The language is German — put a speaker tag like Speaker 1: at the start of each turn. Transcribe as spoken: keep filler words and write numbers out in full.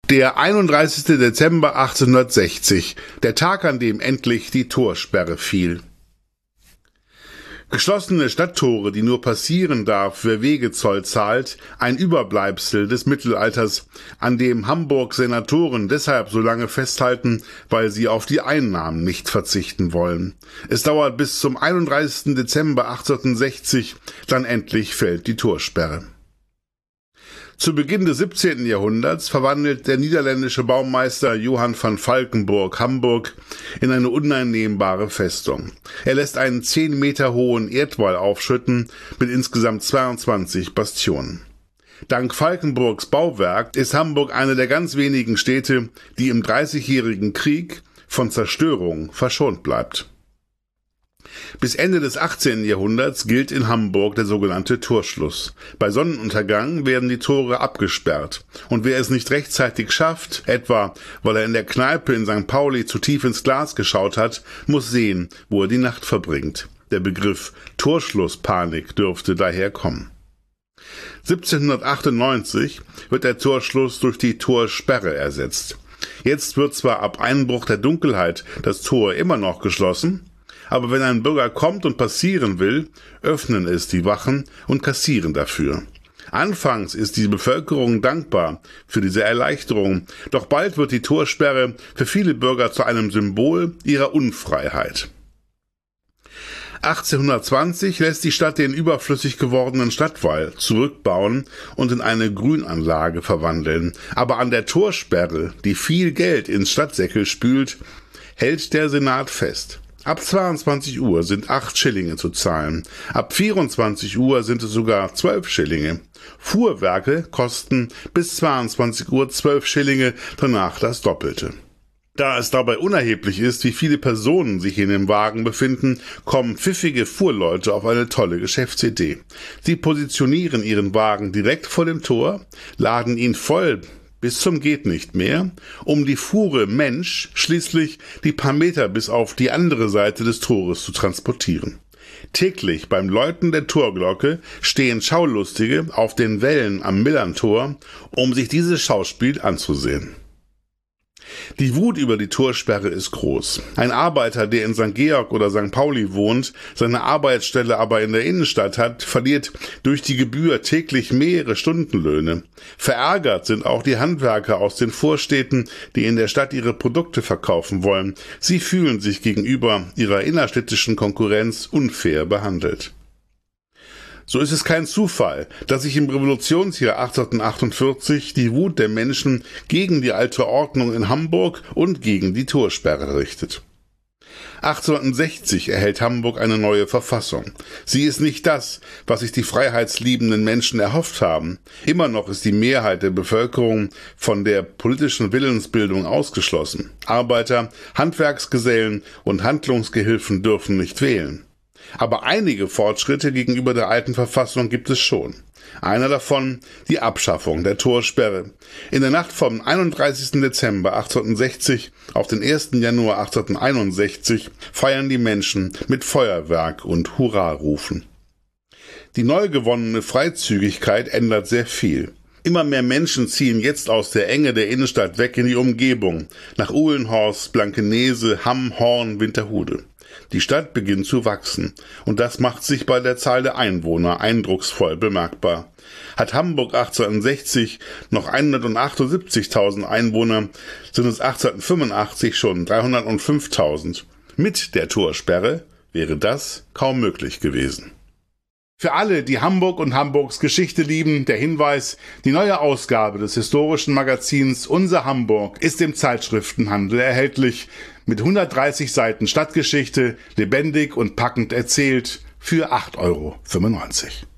Speaker 1: Der einunddreißigste Dezember achtzehnhundertsechzig, der Tag, an dem endlich die Torsperre fiel. Geschlossene Stadttore, die nur passieren darf, wer Wegezoll zahlt, ein Überbleibsel des Mittelalters, an dem Hamburg-Senatoren deshalb so lange festhalten, weil sie auf die Einnahmen nicht verzichten wollen. Es dauert bis zum einunddreißigsten Dezember achtzehnhundertsechzig, dann endlich fällt die Torsperre. Zu Beginn des siebzehnten Jahrhunderts verwandelt der niederländische Baumeister Johann van Valkenburg Hamburg in eine uneinnehmbare Festung. Er lässt einen zehn Meter hohen Erdwall aufschütten mit insgesamt zweiundzwanzig Bastionen. Dank Valkenburgs Bauwerk ist Hamburg eine der ganz wenigen Städte, die im Dreißigjährigen Krieg von Zerstörung verschont bleibt. Bis Ende des achtzehnten Jahrhunderts gilt in Hamburg der sogenannte Torschluss. Bei Sonnenuntergang werden die Tore abgesperrt. Und wer es nicht rechtzeitig schafft, etwa weil er in der Kneipe in Sankt Pauli zu tief ins Glas geschaut hat, muss sehen, wo er die Nacht verbringt. Der Begriff Torschlusspanik dürfte daher kommen. siebzehnhundertachtundneunzig wird der Torschluss durch die Torsperre ersetzt. Jetzt wird zwar ab Einbruch der Dunkelheit das Tor immer noch geschlossen, aber wenn ein Bürger kommt und passieren will, öffnen es die Wachen und kassieren dafür. Anfangs ist die Bevölkerung dankbar für diese Erleichterung, doch bald wird die Torsperre für viele Bürger zu einem Symbol ihrer Unfreiheit. achtzehnhundertzwanzig lässt die Stadt den überflüssig gewordenen Stadtwall zurückbauen und in eine Grünanlage verwandeln. Aber an der Torsperre, die viel Geld ins Stadtsäckel spült, hält der Senat fest. Ab zweiundzwanzig Uhr sind acht Schillinge zu zahlen. Ab vierundzwanzig Uhr sind es sogar zwölf Schillinge. Fuhrwerke kosten bis zweiundzwanzig Uhr zwölf Schillinge, danach das Doppelte. Da es dabei unerheblich ist, wie viele Personen sich in dem Wagen befinden, kommen pfiffige Fuhrleute auf eine tolle Geschäftsidee. Sie positionieren ihren Wagen direkt vor dem Tor, laden ihn voll bis zum geht nicht mehr, um die Fuhre Mensch schließlich die paar Meter bis auf die andere Seite des Tores zu transportieren. Täglich beim Läuten der Torglocke stehen Schaulustige auf den Wällen am Millerntor, um sich dieses Schauspiel anzusehen. Die Wut über die Torsperre ist groß. Ein Arbeiter, der in Sankt Georg oder Sankt Pauli wohnt, seine Arbeitsstelle aber in der Innenstadt hat, verliert durch die Gebühr täglich mehrere Stundenlöhne. Verärgert sind auch die Handwerker aus den Vorstädten, die in der Stadt ihre Produkte verkaufen wollen. Sie fühlen sich gegenüber ihrer innerstädtischen Konkurrenz unfair behandelt. So ist es kein Zufall, dass sich im Revolutionsjahr achtzehnhundertachtundvierzig die Wut der Menschen gegen die alte Ordnung in Hamburg und gegen die Torsperre richtet. achtzehnhundertsechzig erhält Hamburg eine neue Verfassung. Sie ist nicht das, was sich die freiheitsliebenden Menschen erhofft haben. Immer noch ist die Mehrheit der Bevölkerung von der politischen Willensbildung ausgeschlossen. Arbeiter, Handwerksgesellen und Handlungsgehilfen dürfen nicht wählen. Aber einige Fortschritte gegenüber der alten Verfassung gibt es schon. Einer davon die Abschaffung der Torsperre. In der Nacht vom einunddreißigsten Dezember achtzehnhundertsechzig auf den ersten Januar achtzehnhunderteinundsechzig feiern die Menschen mit Feuerwerk und Hurrarufen. Die neu gewonnene Freizügigkeit ändert sehr viel. Immer mehr Menschen ziehen jetzt aus der Enge der Innenstadt weg in die Umgebung, nach Uhlenhorst, Blankenese, Hamm, Horn, Winterhude. Die Stadt beginnt zu wachsen, und das macht sich bei der Zahl der Einwohner eindrucksvoll bemerkbar. Hat Hamburg achtzehnhundertsechzig noch hundertachtundsiebzigtausend Einwohner, sind es achtzehnhundertfünfundachtzig schon dreihundertfünftausend. Mit der Torsperre wäre das kaum möglich gewesen. Für alle, die Hamburg und Hamburgs Geschichte lieben, der Hinweis: Die neue Ausgabe des historischen Magazins Unser Hamburg ist im Zeitschriftenhandel erhältlich, mit hundertdreißig Seiten Stadtgeschichte, lebendig und packend erzählt, für acht Euro fünfundneunzig.